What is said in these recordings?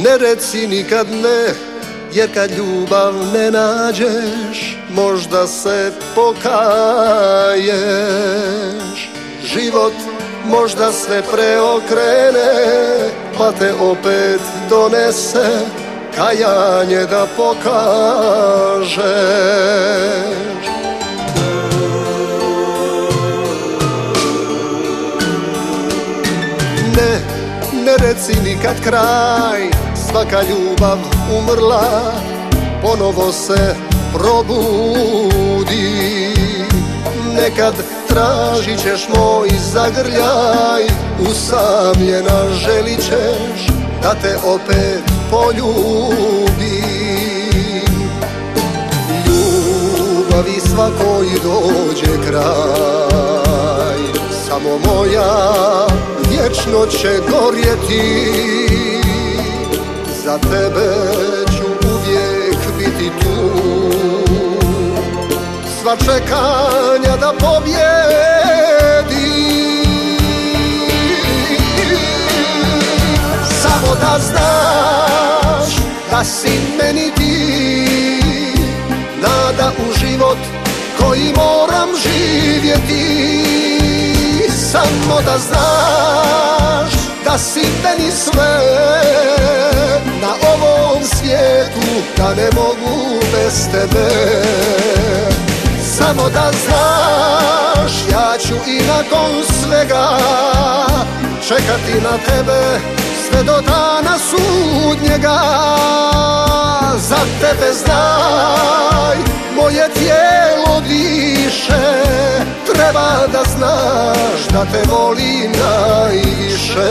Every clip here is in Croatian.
Ne reci nikad ne, jer kad ljubav ne nađeš, možda se pokaješ. Život možda sve preokrene, pa te opet donese kajanje da pokažeš. Ne reci nikad kraj, svaka ljubav umrla ponovo se probudi. Nekad tražit ćeš moj zagrljaj, usamljena želit ćeš da te opet poljubim. Ljubavi svakoj dođe kraj, samo moja vječno će gorjeti. Za tebe ću uvijek biti tu, sva čekanja da pobjedi. Samo da znaš da si meni ti, nada u život koji moram živjeti. Samo da znaš da si meni sve na ovom svijetu, da ne mogu bez tebe. Samo da znaš, ja ću i nakon svega čekati na tebe sve do dana sudnjega. Za tebe znaj, moje tijelo diše, treba da znaš da te volim najviše.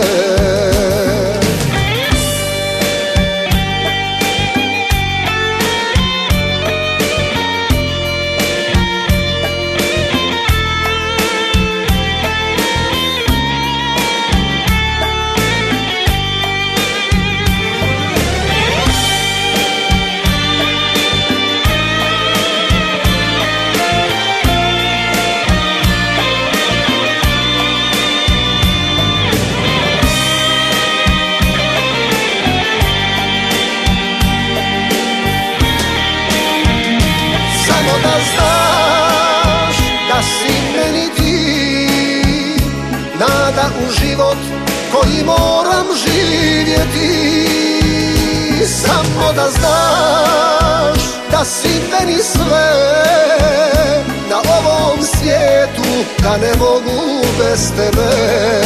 Nada u život koji moram živjeti. Samo da znaš da si meni sve na ovom svijetu, da ne mogu bez tebe.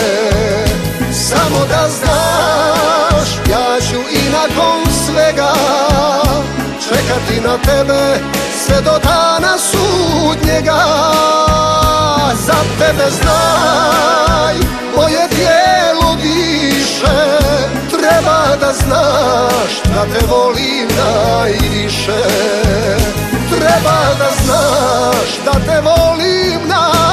Samo da znaš, ja ću i nakon svega čekati na tebe sve do dana sudnjega. Za tebe znaj, moje tijelo diše, treba da znaš da te volim najviše. Treba da znaš da te volim najviše.